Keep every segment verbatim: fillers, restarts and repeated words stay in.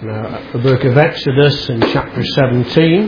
Now, the book of Exodus in chapter seventeen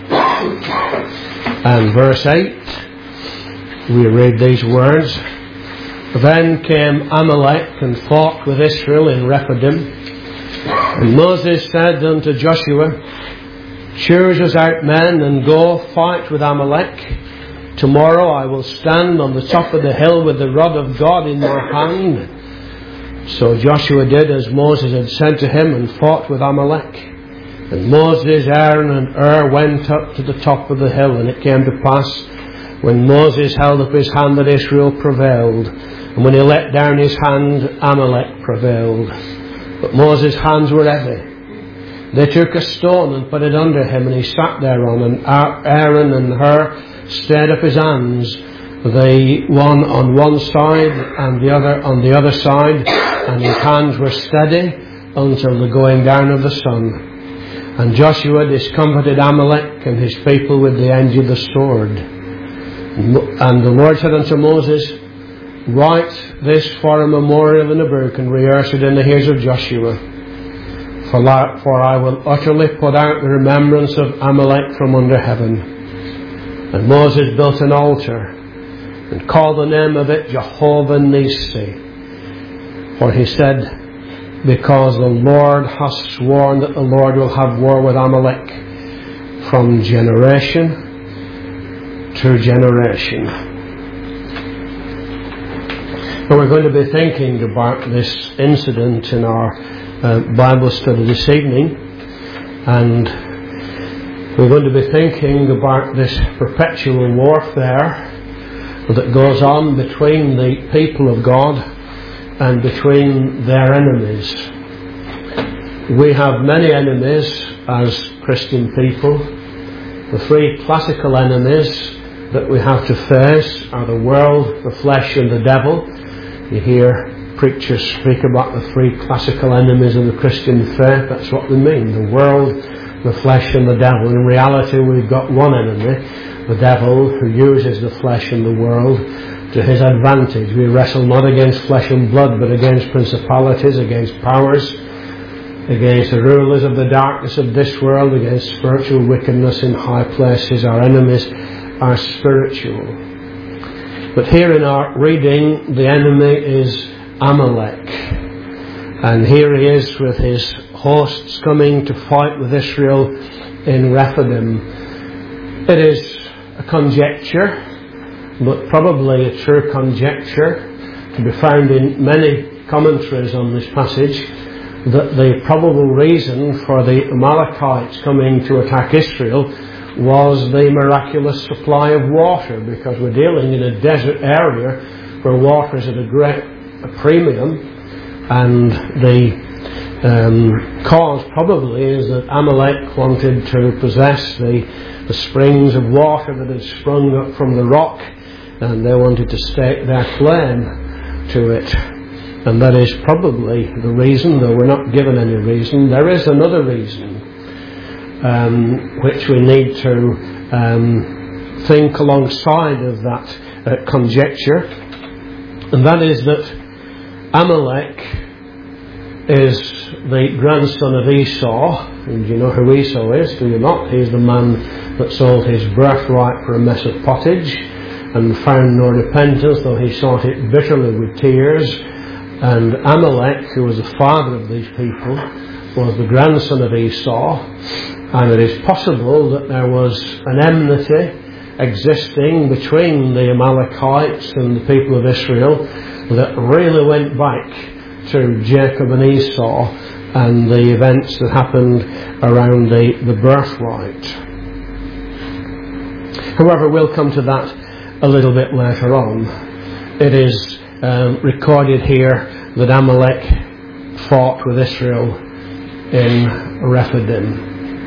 and verse eight, we read these words. Then came Amalek and fought with Israel in Rephidim. And Moses said unto Joshua, choose us out men and go fight with Amalek. Tomorrow I will stand on the top of the hill with the rod of God in my hand. So Joshua did as Moses had said to him and fought with Amalek. And Moses, Aaron and Hur went up to the top of the hill, and it came to pass when Moses held up his hand that Israel prevailed, and when he let down his hand Amalek prevailed. But Moses' hands were heavy. They took a stone and put it under him, and he sat thereon, and Aaron and Hur stayed up his hands, the one on one side and the other on the other side, and his hands were steady until the going down of the sun. And Joshua discomfited Amalek and his people with the edge of the sword. And the Lord said unto Moses, write this for a memorial in a book, and rehearse it in the ears of Joshua. For I will utterly put out the remembrance of Amalek from under heaven. And Moses built an altar, and called the name of it Jehovah Nissi. For he said, because the Lord hath sworn that the Lord will have war with Amalek from generation to generation. Now we're going to be thinking about this incident in our uh, Bible study this evening, and we're going to be thinking about this perpetual warfare that goes on between the people of God and between their enemies. We have many enemies as Christian people. The three classical enemies that we have to face are the world, the flesh and the devil. You hear preachers speak about the three classical enemies of the Christian faith. That's what they mean, the world, the flesh and the devil. In reality, we've got one enemy, the devil, who uses the flesh and the world to his advantage. We wrestle not against flesh and blood, but against principalities, against powers, against the rulers of the darkness of this world, against spiritual wickedness in high places. Our enemies are spiritual. But here in our reading, the enemy is Amalek. And here he is with his hosts coming to fight with Israel in Rephidim. It is a conjecture, but probably a true conjecture, to be found in many commentaries on this passage, that the probable reason for the Amalekites coming to attack Israel was the miraculous supply of water, because we're dealing in a desert area where water is at a great a premium, and the um, cause probably is that Amalek wanted to possess the, the springs of water that had sprung up from the rock, and they wanted to stake their claim to it. And that is probably the reason, though we're not given any reason. There is another reason um, which we need to um, think alongside of that uh, conjecture, and that is that Amalek is the grandson of Esau. And you know who Esau is, do you not? He's the man that sold his birthright for a mess of pottage and found no repentance, though he sought it bitterly with tears. And Amalek, who was the father of these people, was the grandson of Esau. And it is possible that there was an enmity existing between the Amalekites and the people of Israel that really went back to Jacob and Esau and the events that happened around the, the birthright. However, we'll come to that a little bit later on. It is um, recorded here that Amalek fought with Israel in Rephidim.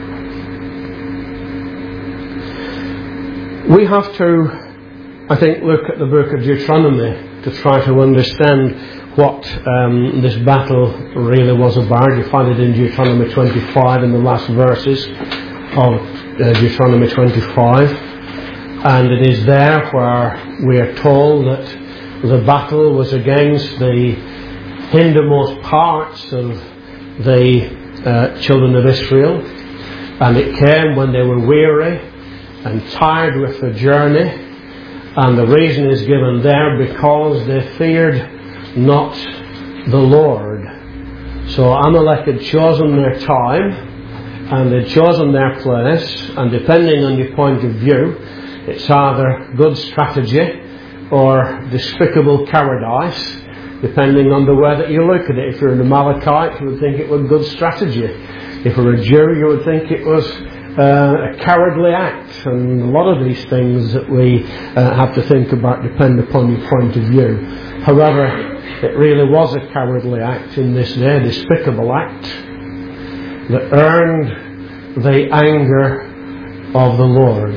We have to, I think, look at the book of Deuteronomy to try to understand what um, this battle really was about. You find it in Deuteronomy twenty-five, in the last verses of uh, Deuteronomy twenty-five. And it is there where we are told that the battle was against the hindermost parts of the uh, children of Israel, and it came when they were weary and tired with the journey, and the reason is given there, because they feared not the Lord. So Amalek had chosen their time, and they'd chosen their place, and depending on your point of view, it's either good strategy or despicable cowardice, depending on the way that you look at it. If you're an Amalekite, you would think it was good strategy. If you're a Jew, you would think it was uh, a cowardly act. And a lot of these things that we uh, have to think about depend upon your point of view. However, it really was a cowardly act in this day, a despicable act that earned the anger of the Lord.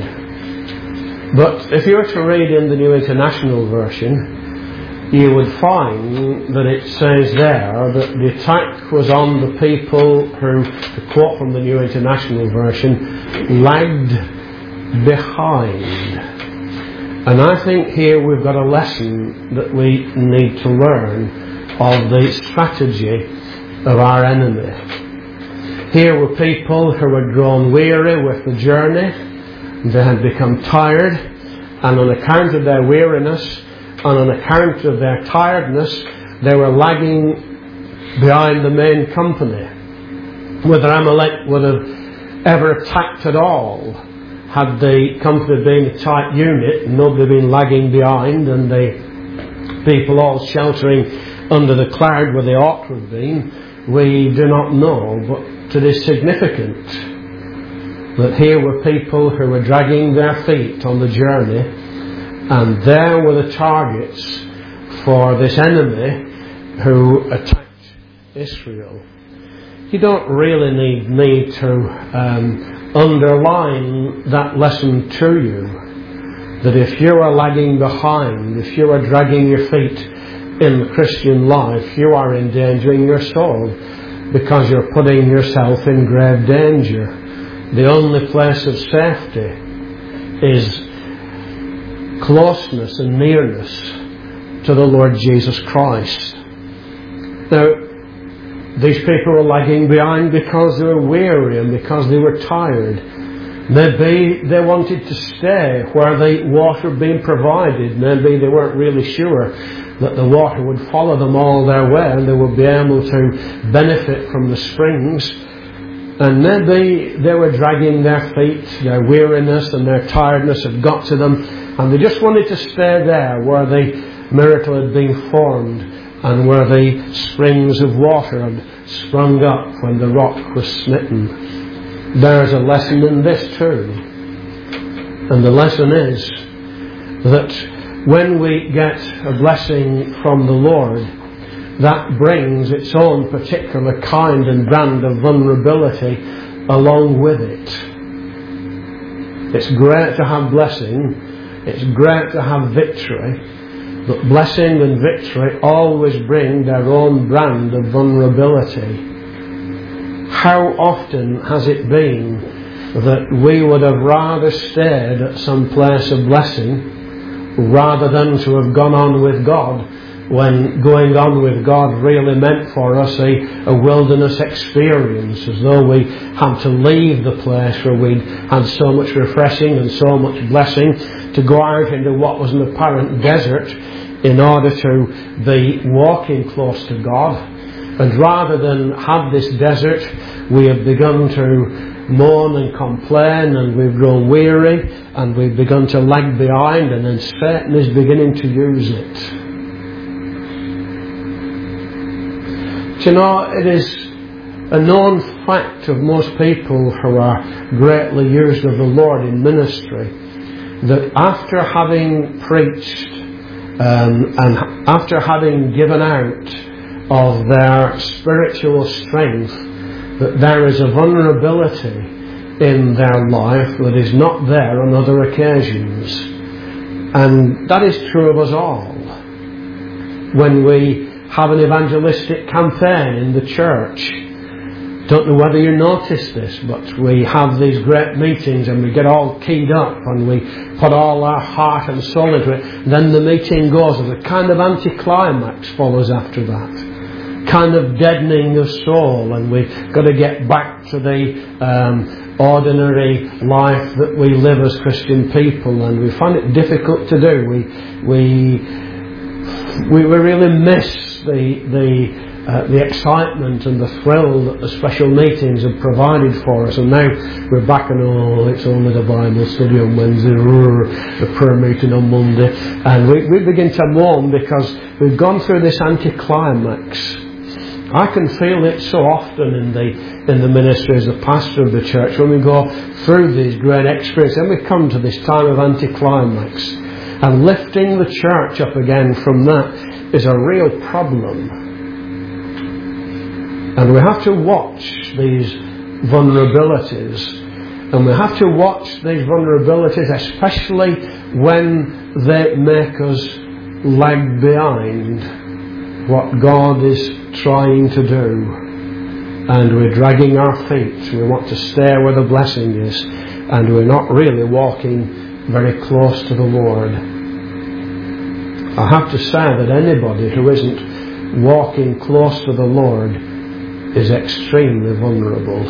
But if you were to read in the New International Version, you would find that it says there that the attack was on the people who, to quote from the New International Version, lagged behind. And I think here we've got a lesson that we need to learn of the strategy of our enemy. Here were people who had grown weary with the journey. They had become tired, and on account of their weariness and on account of their tiredness, they were lagging behind the main company. Whether Amalek would have ever attacked at all, had the company been a tight unit, nobody been lagging behind, and the people all sheltering under the cloud where they ought to have been, we do not know, but it is significant that here were people who were dragging their feet on the journey, and there were the targets for this enemy who attacked Israel. You don't really need me to um, underline that lesson to you, that if you are lagging behind, if you are dragging your feet in the Christian life, you are endangering your soul, because you're putting yourself in grave danger. The only place of safety is closeness and nearness to the Lord Jesus Christ. Now, these people were lagging behind because they were weary and because they were tired. Maybe they wanted to stay where the water had been provided. Maybe they weren't really sure that the water would follow them all their way and they would be able to benefit from the springs. And maybe they were dragging their feet, their weariness and their tiredness had got to them, and they just wanted to stay there where the miracle had been formed and where the springs of water had sprung up when the rock was smitten. There's a lesson in this too. And the lesson is that when we get a blessing from the Lord, that brings its own particular kind and brand of vulnerability along with it. It's great to have blessing, it's great to have victory, but blessing and victory always bring their own brand of vulnerability. How often has it been that we would have rather stayed at some place of blessing rather than to have gone on with God, when going on with God really meant for us a, a wilderness experience, as though we had to leave the place where we'd had so much refreshing and so much blessing to go out into what was an apparent desert in order to be walking close to God. And rather than have this desert, we have begun to moan and complain, and we've grown weary, and we've begun to lag behind, and then Satan is beginning to use it. You know, it is a known fact of most people who are greatly used of the Lord in ministry, that after having preached um, and after having given out of their spiritual strength, that there is a vulnerability in their life that is not there on other occasions. And that is true of us all. When we have an evangelistic campaign in the church, don't know whether you notice this, but we have these great meetings and we get all keyed up and we put all our heart and soul into it. Then the meeting goes and a kind of anticlimax follows after that. kind of deadening of soul, and we've got to get back to the um, ordinary life that we live as Christian people, and we find it difficult to do. We we we, we really miss the the uh, the excitement and the thrill that the special meetings have provided for us. And now we're back and oh, it's only the Bible study on Wednesday, or the prayer meeting on Monday, and we, we begin to mourn because we've gone through this anticlimax. I can feel it so often in the in the ministry as the pastor of the church when we go through these great experiences, and we come to this time of anticlimax, and lifting the church up again from that is a real problem. And we have to watch these vulnerabilities, and we have to watch these vulnerabilities, especially when they make us lag behind what God is trying to do, and we're dragging our feet. We want to stay where the blessing is, and we're not really walking very close to the Lord. I have to say that anybody who isn't walking close to the Lord is extremely vulnerable.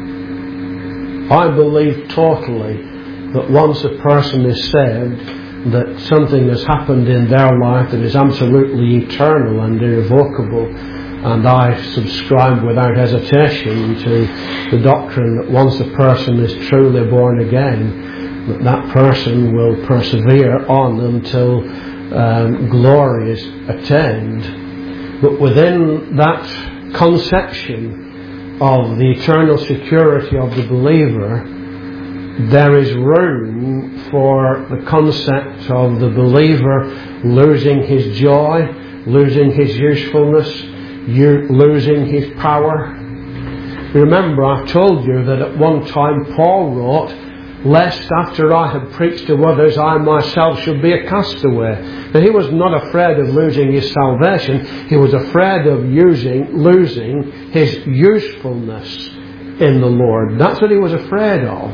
I believe totally that once a person is saved, that something has happened in their life that is absolutely eternal and irrevocable, and I subscribe without hesitation to the doctrine that once a person is truly born again, that that person will persevere on until um, glory is attained. But within that conception of the eternal security of the believer, there is room for the concept of the believer losing his joy, losing his usefulness, losing his power. Remember, I've told you that at one time Paul wrote, "Lest after I had preached to others, I myself should be a castaway." Now, he was not afraid of losing his salvation. He was afraid of using, losing his usefulness in the Lord. That's what he was afraid of.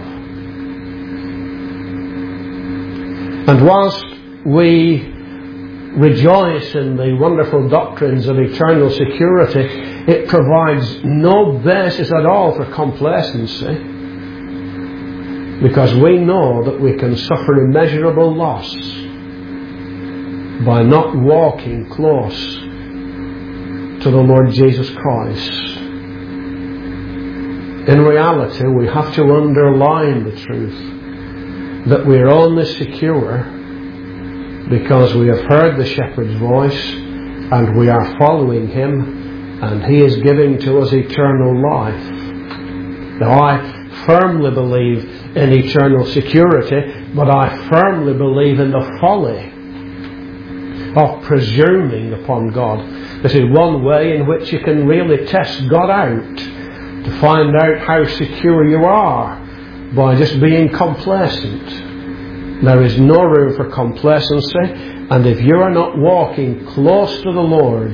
And whilst we rejoice in the wonderful doctrines of eternal security, it provides no basis at all for complacency, because we know that we can suffer immeasurable loss by not walking close to the Lord Jesus Christ. In reality, we have to underline the truth that we are only secure because we have heard the shepherd's voice and we are following him, and he is giving to us eternal life. Now, I firmly believe in eternal security, but I firmly believe in the folly of presuming upon God. This is one way in which you can really test God out, to find out how secure you are, by just being complacent. There is no room for complacency, and if you are not walking close to the Lord,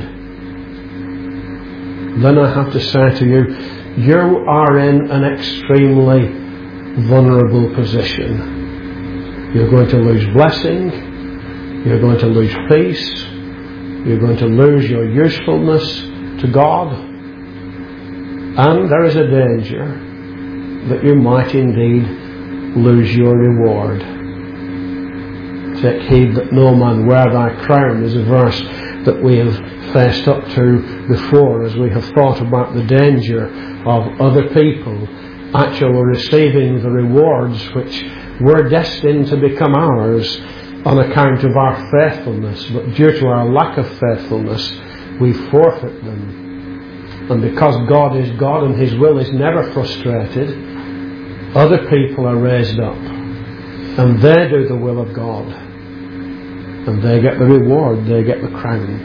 then I have to say to you, you are in an extremely vulnerable position. You're going to lose blessing, you're going to lose peace, you're going to lose your usefulness to God, and there is a danger that you might indeed lose your reward. Take heed that no man wear thy crown is a verse that we have faced up to before, as we have thought about the danger of other people actually receiving the rewards which were destined to become ours on account of our faithfulness, but due to our lack of faithfulness we forfeit them. And because God is God and his will is never frustrated, other people are raised up and they do the will of God, and they get the reward, they get the crown.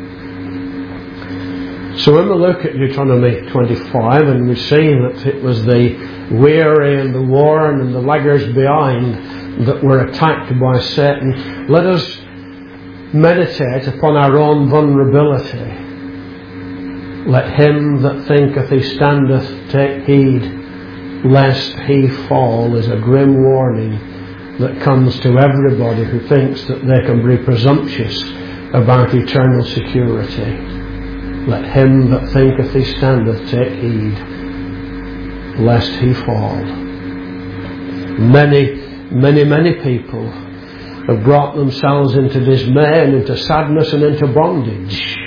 So when we look at Deuteronomy twenty-five and we see that it was the weary and the worn and the laggers behind that were attacked by Satan, let us meditate upon our own vulnerability. Let him that thinketh he standeth take heed lest he fall is a grim warning that comes to everybody who thinks that they can be presumptuous about eternal security. let him that thinketh he standeth take heed, lest he fall. Many, many, many people have brought themselves into dismay and into sadness and into bondage,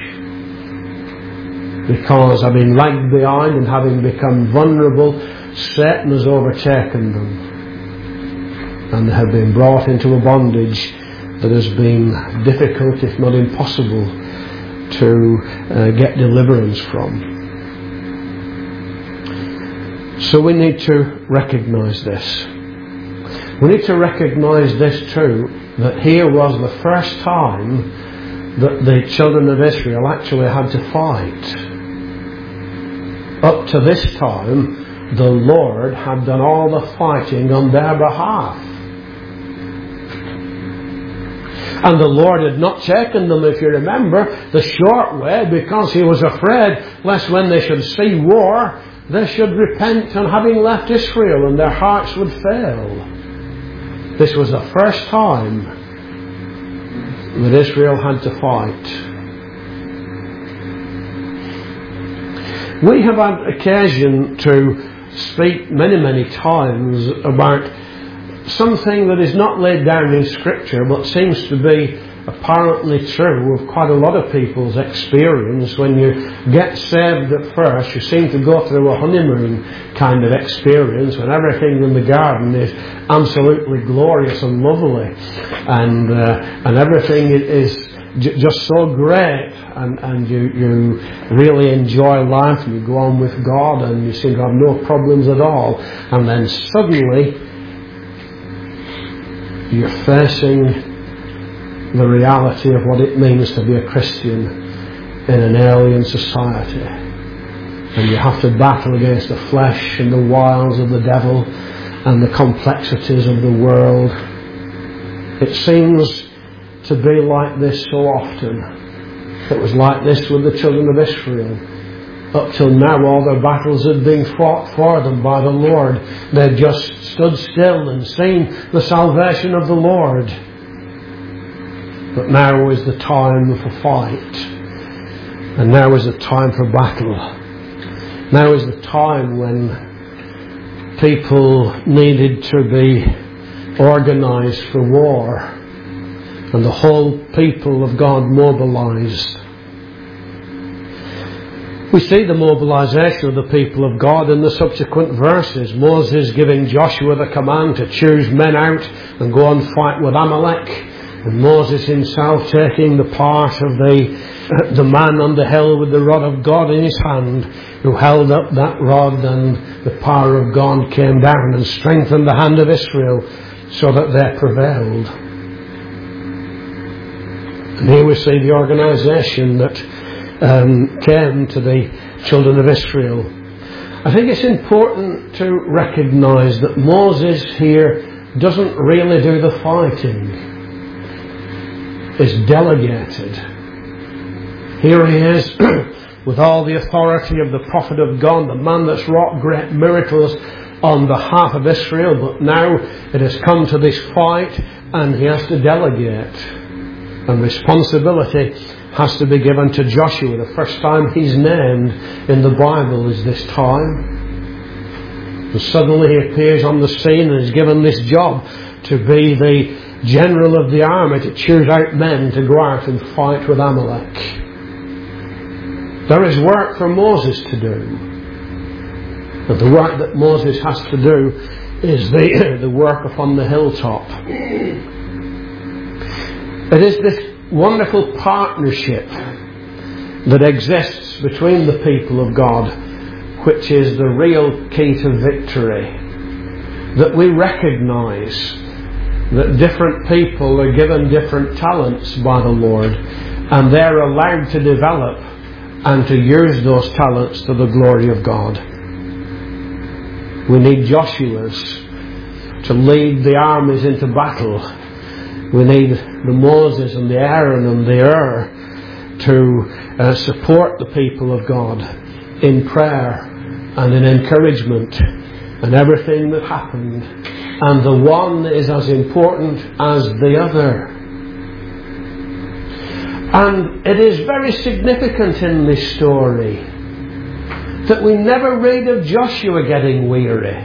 because having lagged behind and having become vulnerable, Satan has overtaken them, and they have been brought into a bondage that has been difficult, if not impossible, to uh, get deliverance from. So we need to recognise this. We need to recognise this too, that here was the first time that the children of Israel actually had to fight. Up to this time, the Lord had done all the fighting on their behalf. And the Lord had not taken them, if you remember, the short way, because he was afraid lest when they should see war, they should repent on having left Israel and their hearts would fail. This was the first time that Israel had to fight. We have had occasion to speak many, many times about something that is not laid down in Scripture but seems to be apparently true of quite a lot of people's experience. When you get saved at first, you seem to go through a honeymoon kind of experience when everything in the garden is absolutely glorious and lovely, and uh, and everything is j- just so great, and, and you, you really enjoy life, and you go on with God, and you seem to have no problems at all, and then suddenly you're facing the reality of what it means to be a Christian in an alien society, and you have to battle against the flesh and the wiles of the devil and the complexities of the world. It seems to be like this so often. It was like this with the children of Israel. Up till now, all their battles had been fought for them by the Lord. They had just stood still and seen the salvation of the Lord. But now is the time for fight. And now is the time for battle. Now is the time when people needed to be organised for war, and the whole people of God mobilised. We see the mobilisation of the people of God in the subsequent verses. Moses giving Joshua the command to choose men out and go and fight with Amalek, and Moses himself taking the part of the the man on the hill with the rod of God in his hand, who held up that rod, and the power of God came down and strengthened the hand of Israel so that they prevailed. And here we see the organisation that um, came to the children of Israel. I think it's important to recognise that Moses here doesn't really do the fighting. It's delegated. Here he is with all the authority of the prophet of God, the man that's wrought great miracles on behalf of Israel, but now it has come to this fight and he has to delegate, and responsibility has to be given to Joshua. The first time he's named in the Bible is this time, and suddenly he appears on the scene and is given this job to be the general of the army, to choose out men to go out and fight with Amalek. There is work for Moses to do. But the work that Moses has to do is the, the work upon the hilltop. It is this wonderful partnership that exists between the people of God which is the real key to victory. That we recognise that different people are given different talents by the Lord, and they're allowed to develop and to use those talents to the glory of God. We need Joshua's to lead the armies into battle. We need the Moses and the Aaron and the Ur to uh, support the people of God in prayer and in encouragement and everything that happened. And the one is as important as the other. And it is very significant in this story that we never read of Joshua getting weary.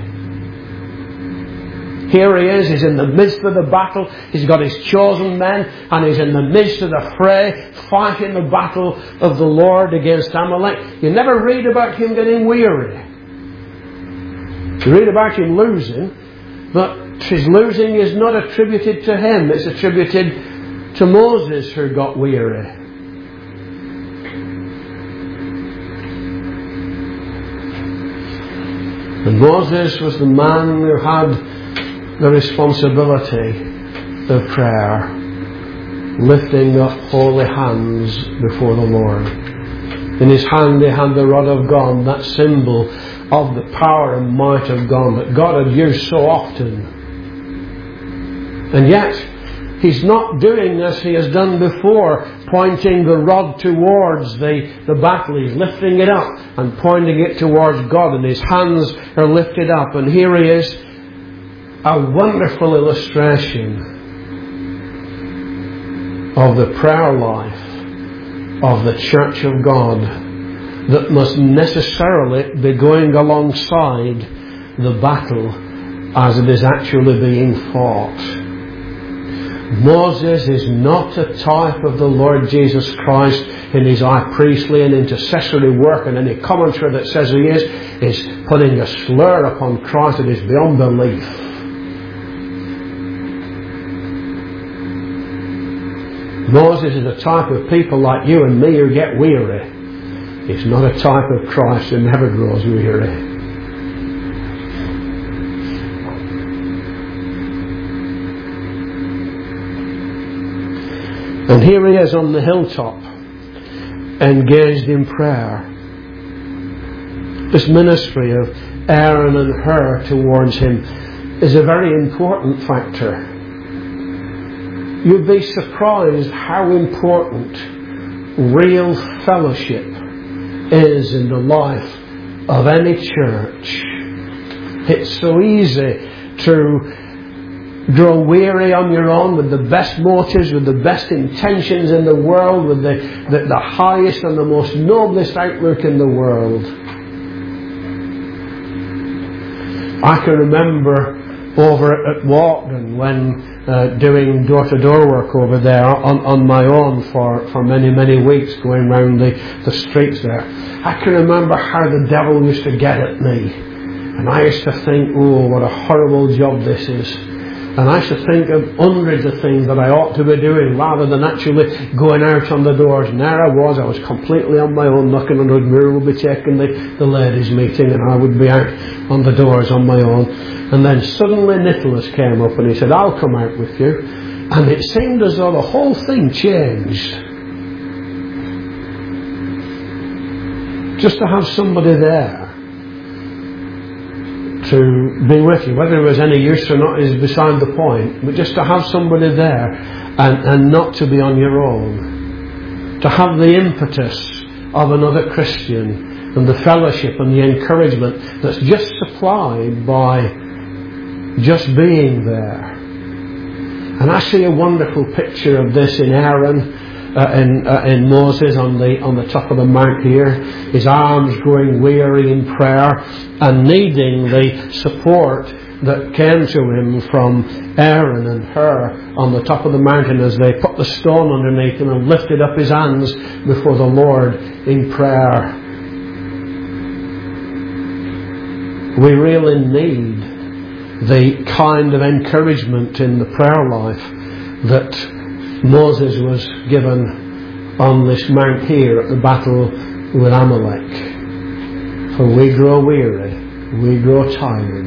Here he is, he's in the midst of the battle, he's got his chosen men, and he's in the midst of the fray, fighting the battle of the Lord against Amalek. You never read about him getting weary. You read about him losing, but his losing is not attributed to him, it's attributed to Moses, who got weary. And Moses was the man who had the responsibility of prayer, lifting up holy hands before the Lord. In his hand he had the rod of God, that symbol of the power and might of God that God had used so often. And yet he's not doing as he has done before, pointing the rod towards the, the battle. He's lifting it up and pointing it towards God, and his hands are lifted up. And here he is, a wonderful illustration of the prayer life of the Church of God that must necessarily be going alongside the battle as it is actually being fought. Moses is not a type of the Lord Jesus Christ in his high priestly and intercessory work, and any commentary that says he is, is putting a slur upon Christ that is beyond belief. Moses is a type of people like you and me who get weary. He's not a type of Christ who never grows weary. And here he is on the hilltop, engaged in prayer. This ministry of Aaron and Hur towards him is a very important factor. You'd be surprised how important real fellowship is in the life of any church. It's so easy to grow weary on your own with the best motives, with the best intentions in the world, with the, the, the highest and the most noblest outlook in the world. I can remember over at Walkden when Uh, doing door-to-door work over there on, on my own for, for many, many weeks, going round the, the streets there. I can remember how the devil used to get at me. And I used to think, oh, what a horrible job this is. And I used to think of hundreds of things that I ought to be doing rather than actually going out on the doors. And there I was, I was completely on my own, knocking on the door. Mira would be taking the, the ladies' meeting and I would be out on the doors on my own. And then suddenly Nicholas came up and he said, I'll come out with you. And it seemed as though the whole thing changed. Just to have somebody there to be with you, whether it was any use or not is beside the point, but just to have somebody there and, and not to be on your own, to have the impetus of another Christian and the fellowship and the encouragement that's just supplied by just being there. And I see a wonderful picture of this in Aaron, uh, in, uh, in Moses on the on the top of the mount here, his arms growing weary in prayer and needing the support that came to him from Aaron and Hur on the top of the mountain as they put the stone underneath him and lifted up his hands before the Lord in prayer. We really need the kind of encouragement in the prayer life that Moses was given on this mount here at the battle with Amalek. For we grow weary, we grow tired.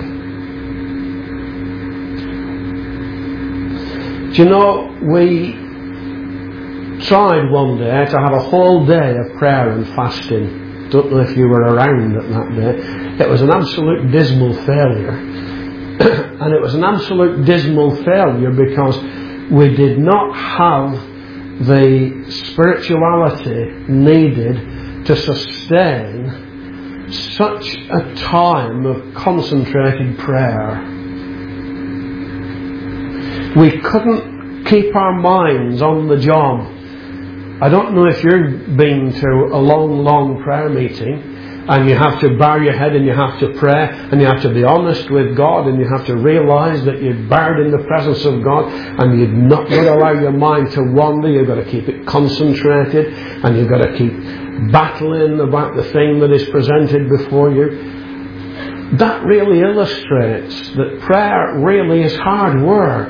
Do you know, we tried one day to have a whole day of prayer and fasting. Don't know if you were around at that day. It was an absolute dismal failure. And it was an absolute dismal failure because we did not have the spirituality needed to sustain such a time of concentrated prayer. We couldn't keep our minds on the job I don't know if you've been to a long, long prayer meeting and you have to bow your head and you have to pray and you have to be honest with God and you have to realise that you're bowed in the presence of God and you've not got to allow your mind to wander. You've got to keep it concentrated and you've got to keep battling about the thing that is presented before you. That really illustrates that prayer really is hard work.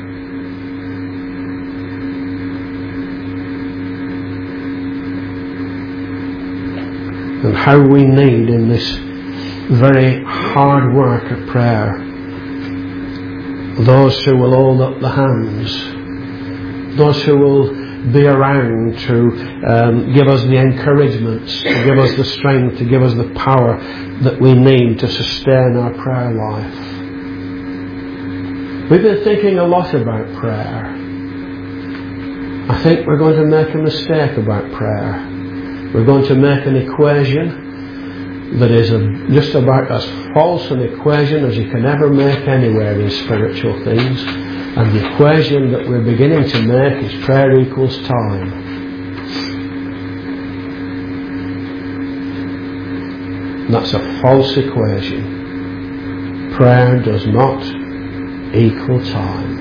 And how we need in this very hard work of prayer those who will hold up the hands, those who will be around to um, give us the encouragements, to give us the strength, to give us the power that we need to sustain our prayer life. We've been thinking a lot about prayer. I think we're going to make a mistake about prayer. We're going to make an equation that is a, just about as false an equation as you can ever make anywhere in spiritual things. And the equation that we're beginning to make is prayer equals time. That's a false equation. Prayer does not equal time.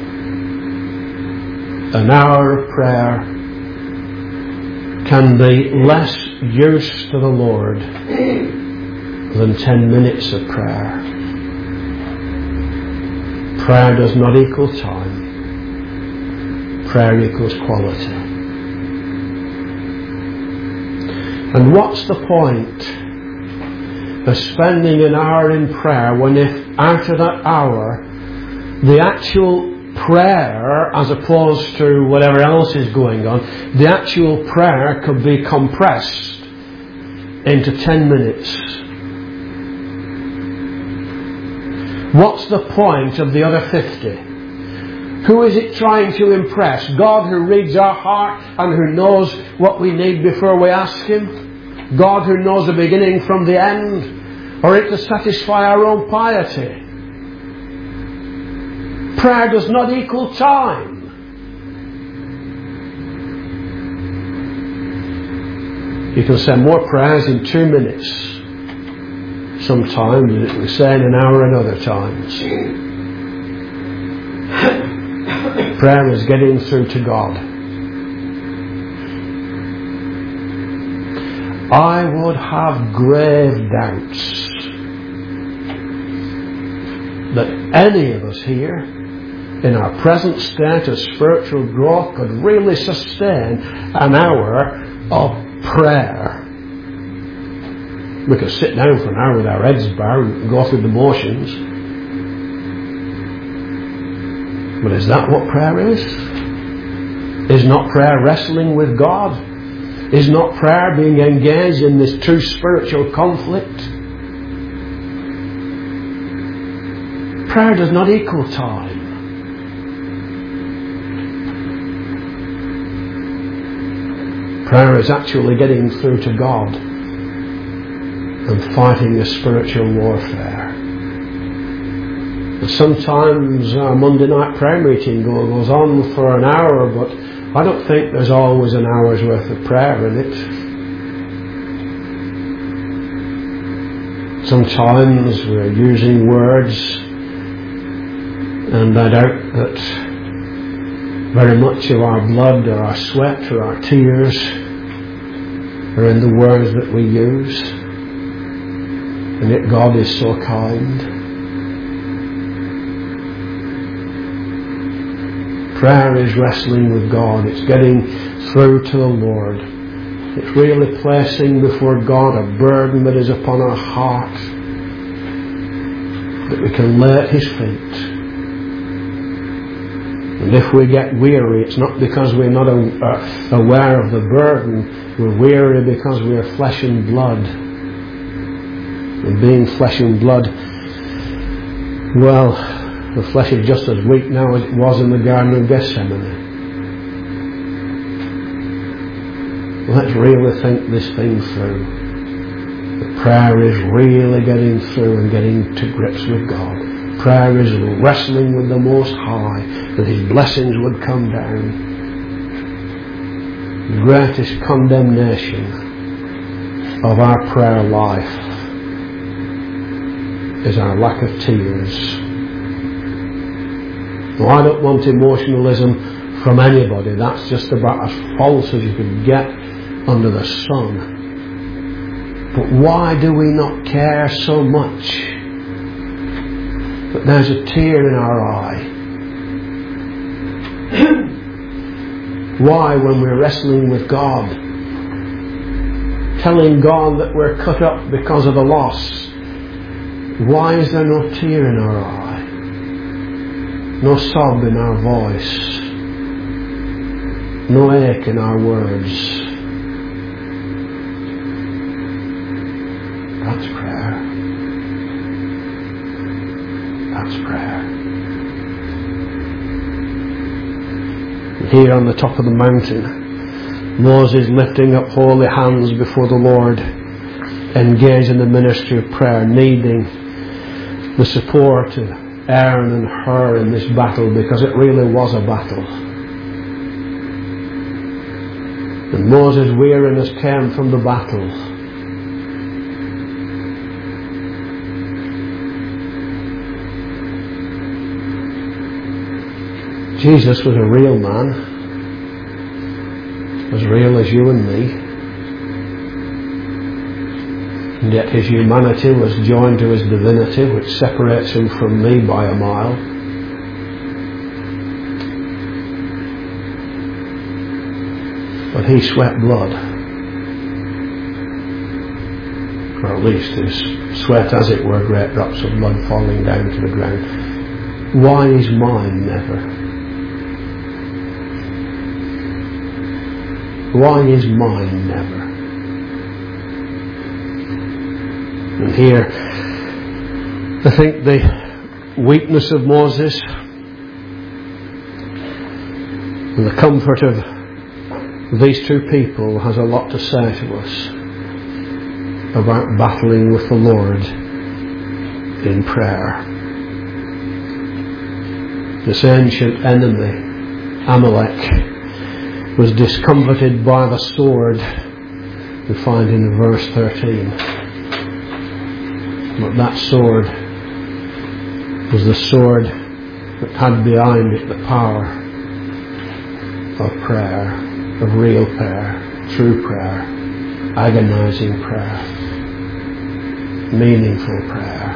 An hour of prayer can be less use to the Lord than ten minutes of prayer. Prayer does not equal time. Prayer equals quality. And what's the point of spending an hour in prayer when if out of that hour the actual prayer, as opposed to whatever else is going on, the actual prayer could be compressed into ten minutes. What's the point of the other fifty? Who is it trying to impress? God, who reads our heart and who knows what we need before we ask Him? God, who knows the beginning from the end? Or it to satisfy our own piety? Prayer does not equal time. You can say more prayers in two minutes sometimes than it was say in an hour and other times. Prayer is getting through to God. I would have grave doubts that any of us here in our present state of spiritual growth could really sustain an hour of prayer. We could sit down for an hour with our heads bowed and go through the motions. But is that what prayer is? Is not prayer wrestling with God? Is not prayer being engaged in this true spiritual conflict? Prayer does not equal time. Prayer is actually getting through to God and fighting a spiritual warfare. And sometimes our Monday night prayer meeting goes on for an hour, but I don't think there's always an hour's worth of prayer in it. Sometimes we're using words, and I doubt that very much of our blood or our sweat or our tears are in the words that we use. And yet God is so kind. Prayer is wrestling with God. It's getting through to the Lord. It's really placing before God a burden that is upon our heart that we can lay at His feet. And if we get weary, it's not because we're not aware of the burden. We're weary because we are flesh and blood. And being flesh and blood, well, the flesh is just as weak now as it was in the Garden of Gethsemane. Let's really think this thing through. The prayer is really getting through and getting to grips with God. Prayer is wrestling with the Most High, that His blessings would come down. The greatest condemnation of our prayer life is our lack of tears. Now, I don't want emotionalism from anybody. That's just about as false as you could get under the sun. But why do we not care so much that there's a tear in our eye? Why, when we're wrestling with God, telling God that we're cut up because of the loss, why is there no tear in our eye? No sob in our voice? No ache in our words? That's prayer. That's prayer. Here on the top of the mountain, Moses lifting up holy hands before the Lord, engaged in the ministry of prayer, needing the support of Aaron and Hur in this battle, because it really was a battle. And Moses' weariness came from the battle. Jesus was a real man, as real as you and me, and yet his humanity was joined to his divinity, which separates him from me by a mile. But he sweat blood, or at least his sweat, as it were, great drops of blood falling down to the ground. Why is mine never? Why is mine never? And here, I think the weakness of Moses and the comfort of these two people has a lot to say to us about battling with the Lord in prayer. This ancient enemy, Amalek, was discomfited by the sword we find in verse thirteen. But that sword was the sword that had behind it the power of prayer, of real prayer, true prayer, agonizing prayer, meaningful prayer.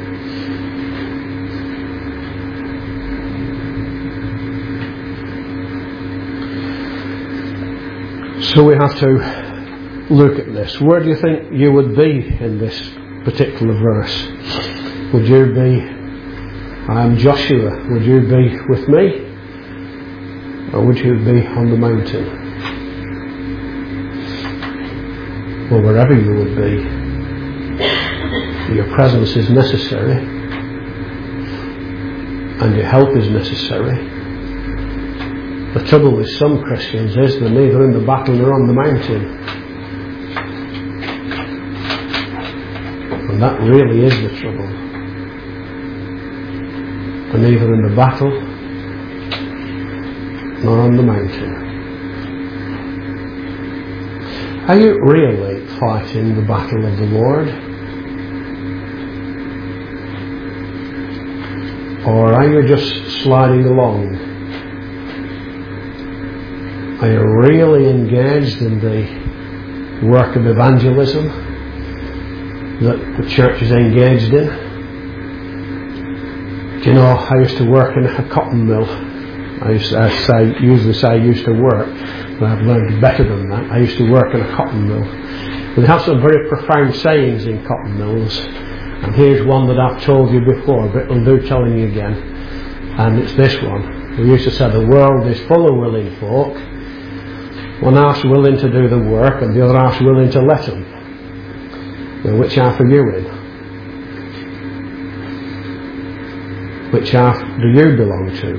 So we have to look at this. Where do you think you would be in this particular verse? Would you be, I am Joshua, would you be with me? Or would you be on the mountain? Well, wherever you would be, your presence is necessary, and your help is necessary. The trouble with some Christians is they're neither in the battle nor on the mountain. And that really is the trouble. They're neither in the battle nor on the mountain. Are you really fighting the battle of the Lord? Or are you just sliding along? Are you really engaged in the work of evangelism that the church is engaged in? Do you know, I used to work in a cotton mill. I used to I say, usually say I used to work, but I've learned better than that. I used to work in a cotton mill. We have some very profound sayings in cotton mills, and here's one that I've told you before, but I'll do telling you again. And it's this one. We used to say the world is full of willing folk. One half's willing to do the work and the other half's willing to let them. Now, which half are you in? Which half do you belong to?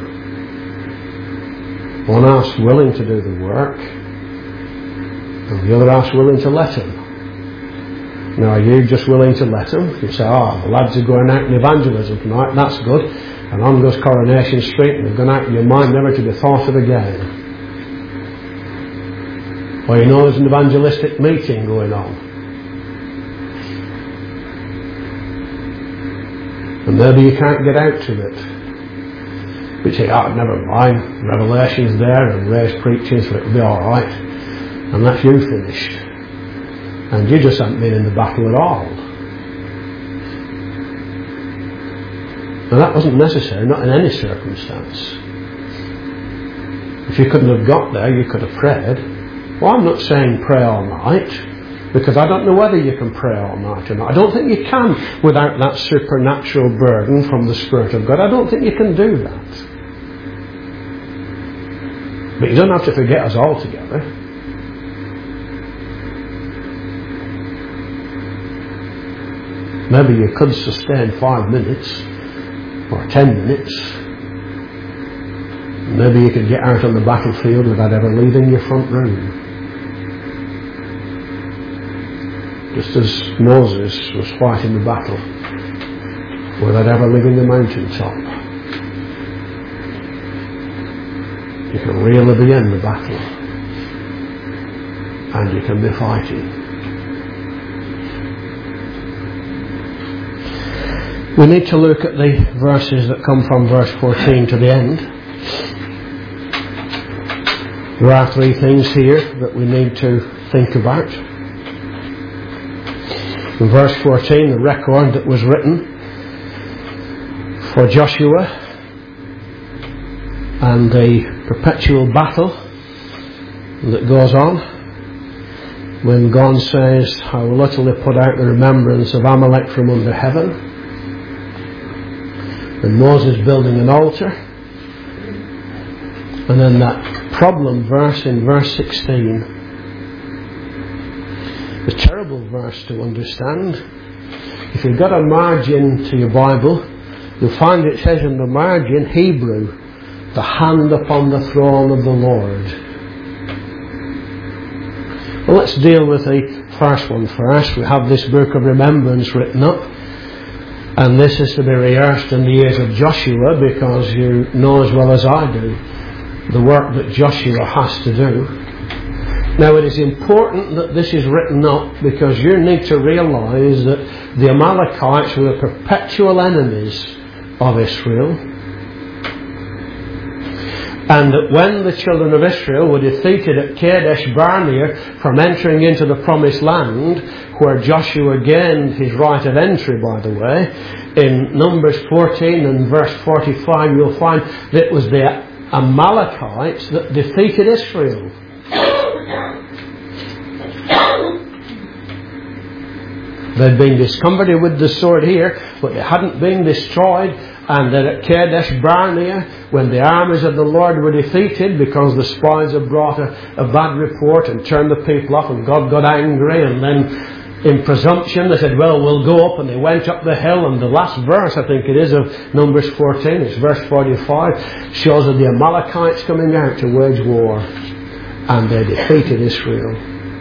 One half's willing to do the work and the other half's willing to let them. Now, are you just willing to let them? You say, oh, the lads are going out in evangelism tonight, that's good. And on goes Coronation Street and they've gone out in your mind never to be thought of again. Or you know there's an evangelistic meeting going on. And maybe you can't get out to it. But you say, oh, never mind, Revelation's there and Ray's preaching, so it'll be alright. And that's you finished. And you just haven't been in the battle at all. And that wasn't necessary, not in any circumstance. If you couldn't have got there, you could have prayed. Well, I'm not saying pray all night, because I don't know whether you can pray all night or not. I don't think you can without that supernatural burden from the Spirit of God. I don't think you can do that. But you don't have to forget us altogether. Maybe you could sustain five minutes or ten minutes. Maybe you could get out on the battlefield without ever leaving your front room. Just as Moses was fighting the battle without ever leaving the mountaintop. You can really be in the battle. And you can be fighting. We need to look at the verses that come from verse fourteen to the end. There are three things here that we need to think about. In verse fourteen, the record that was written for Joshua and the perpetual battle that goes on when God says, I will utterly put out the remembrance of Amalek from under heaven. And Moses building an altar. And then that problem verse in verse sixteen. A terrible verse to understand. If you've got a margin to your Bible, you'll find it says in the margin, Hebrew, the hand upon the throne of the Lord. Well, let's deal with the first one first. We have this book of remembrance written up. And this is to be rehearsed in the ears of Joshua, because you know as well as I do the work that Joshua has to do. Now it is important that this is written up, because you need to realise that the Amalekites were the perpetual enemies of Israel. And that when the children of Israel were defeated at Kadesh Barnea from entering into the promised land, where Joshua gained his right of entry, by the way, in Numbers fourteen and verse forty-five, you'll find that it was the Amalekites that defeated Israel. They'd been discomfited with the sword here, but they hadn't been destroyed. And that at Kadesh Barnea, when the armies of the Lord were defeated because the spies had brought a, a bad report and turned the people off, and God got angry, and then in presumption they said, well, we'll go up, and they went up the hill. And the last verse, I think it is, of Numbers fourteen, it's verse forty-five, shows of the Amalekites coming out to wage war, and they defeated Israel.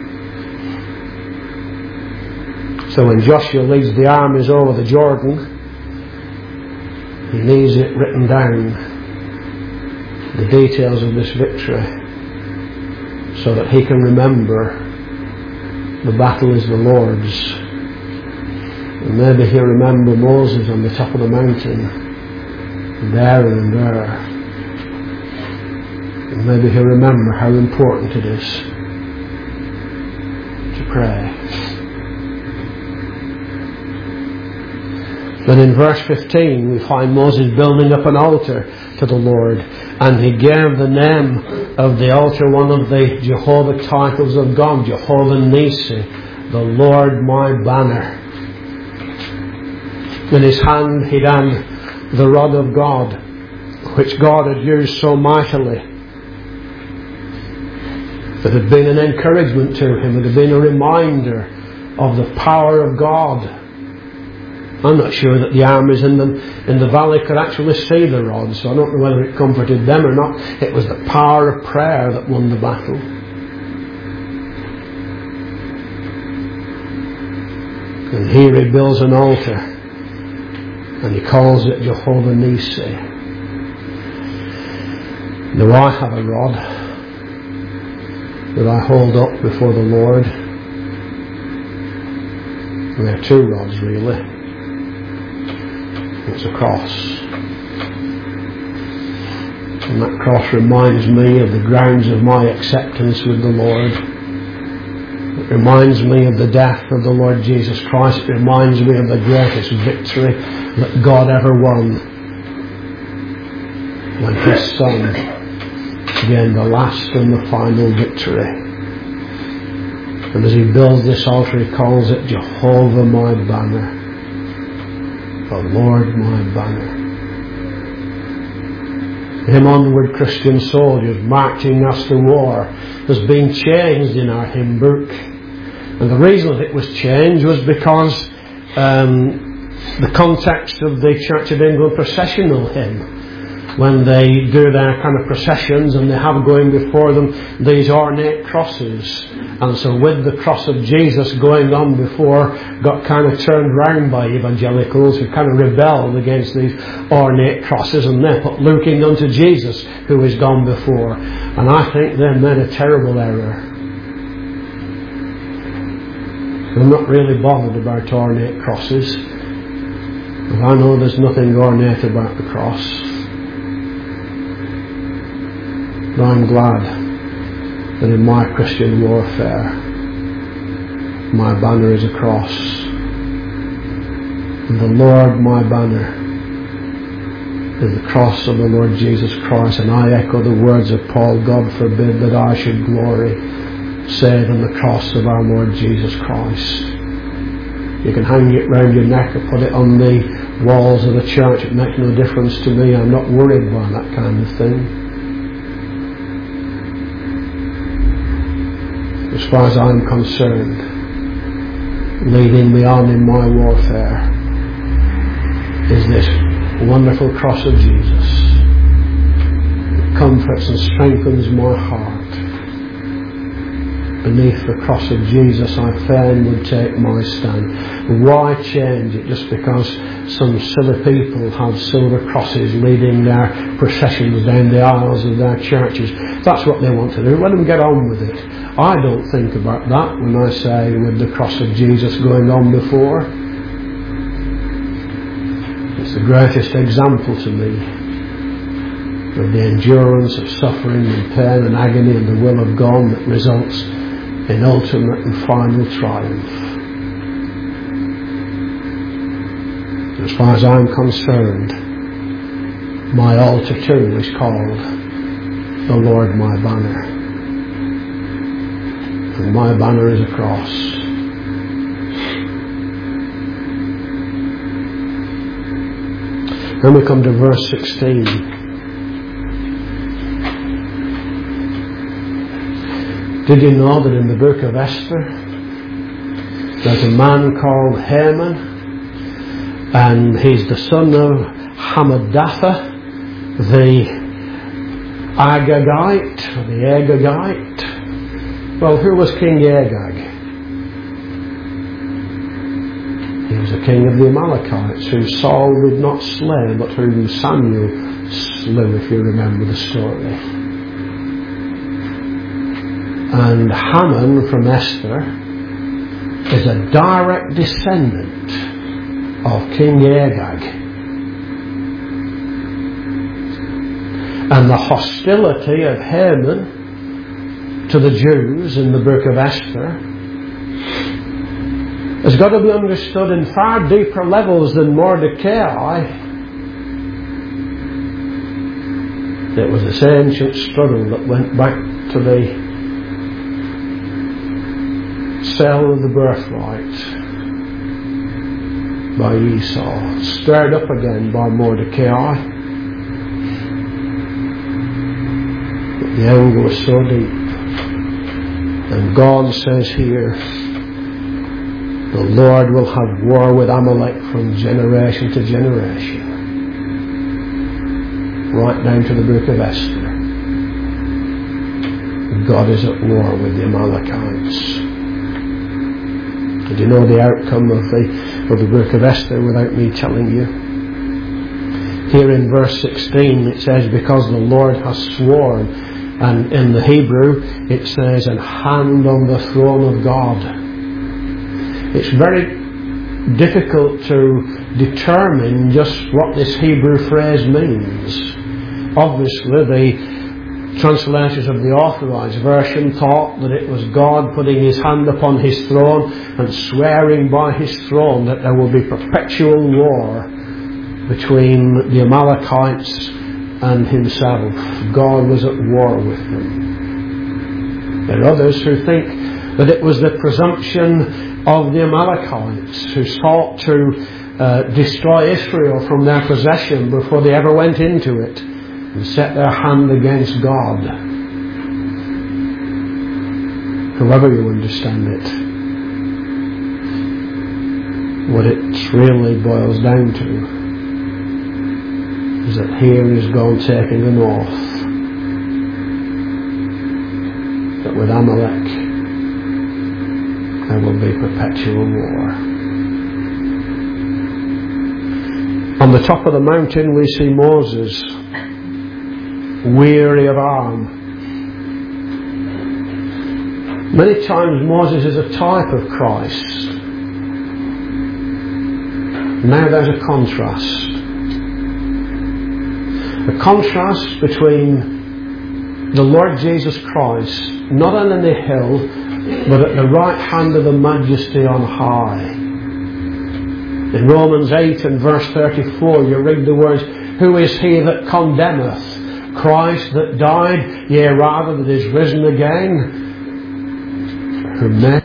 So when Joshua leads the armies over the Jordan, he needs it written down, the details of this victory, so that he can remember the battle is the Lord's. And maybe he'll remember Moses on the top of the mountain, and Aaron and Ur. And maybe he'll remember how important it is to pray. Then in verse fifteen we find Moses building up an altar to the Lord, and he gave the name of the altar one of the Jehovah titles of God, Jehovah Nisi, the Lord my banner. In his hand he had the rod of God, which God had used so mightily. It had been an encouragement to him, it had been a reminder of the power of God. I'm not sure that the armies in the, in the valley could actually see the rod, so I don't know whether it comforted them or not. It was the power of prayer that won the battle. And here he builds an altar, and he calls it Jehovah Nisi. Do I have a rod? that I hold up before the Lord. And there are two rods really. It's a cross. And that cross reminds me of the grounds of my acceptance with the Lord. It reminds me of the death of the Lord Jesus Christ. It reminds me of the greatest victory that God ever won, when His Son gained the last and the final victory. And as He builds this altar, He calls it Jehovah my banner, the Lord my banner. Hymn Onward Christian Soldiers Marching Us to War has been changed in our hymn book. And the reason that it was changed was because um, the context of the Church of England processional hymn, when they do their kind of processions and they have going before them these ornate crosses. And so with the cross of Jesus going on before, got kind of turned round by evangelicals who kind of rebelled against these ornate crosses, and they put looking unto Jesus who has gone before. And I think they made a terrible error. I'm not really bothered about ornate crosses, but I know there's nothing ornate about the cross. But I'm glad that in my Christian warfare, my banner is a cross. And the Lord, my banner, is the cross of the Lord Jesus Christ. And I echo the words of Paul, God forbid that I should glory save in the cross of our Lord Jesus Christ. You can hang it round your neck or put it on the walls of the church. It makes no difference to me. I'm not worried by that kind of thing. As far as I'm concerned, leading me on in my warfare is this wonderful cross of Jesus. It comforts and strengthens my heart. Beneath the cross of Jesus I fain would take my stand. Why change it just because some silly people have silver crosses leading their processions down the aisles of their churches? That's what they want to do. Let them get on with it. I don't think about that when I say with the cross of Jesus going on before. It's the greatest example to me of the endurance of suffering and pain and agony and the will of God that results in ultimate and final triumph. As far as I'm concerned, my altar too is called the Lord my banner. And my banner is a cross. Then we come to verse sixteen. Did you know that in the book of Esther there's a man called Haman, and he's the son of Hammedatha the Agagite, or the Agagite? Well, who was King Agag? He was the king of the Amalekites, who Saul did not slay, but whom Samuel slew, if you remember the story. And Haman from Esther is a direct descendant of King Agag. And the hostility of Haman to the Jews in the book of Esther has got to be understood in far deeper levels than Mordecai. It was this ancient struggle that went back to the sale of the birthright by Esau, stirred up again by Mordecai. But the anger was so deep. And God says here, the Lord will have war with Amalek from generation to generation. Right down to the book of Esther. God is at war with the Amalekites. Did you know the outcome of the, of the book of Esther without me telling you? Here in verse sixteen it says, because the Lord has sworn, And in the Hebrew it says, "an hand on the throne of God." It's very difficult to determine just what this Hebrew phrase means. Obviously the translators of the Authorized Version thought that it was God putting His hand upon His throne and swearing by His throne that there will be perpetual war between the Amalekites and Himself. God was at war with them. There are others who think that it was the presumption of the Amalekites who sought to uh, destroy Israel from their possession before they ever went into it, and set their hand against God. However you understand it, what it really boils down to is that here is God taking an oath that with Amalek there will be perpetual war. On the top of the mountain we see Moses, weary of arm. Many times Moses is a type of Christ. Now there's a contrast. A contrast between the Lord Jesus Christ, not on the hill, but at the right hand of the Majesty on high. In Romans eight and verse thirty-four you read the words, "Who is he that condemneth? Christ that died, yea rather that is risen again, who made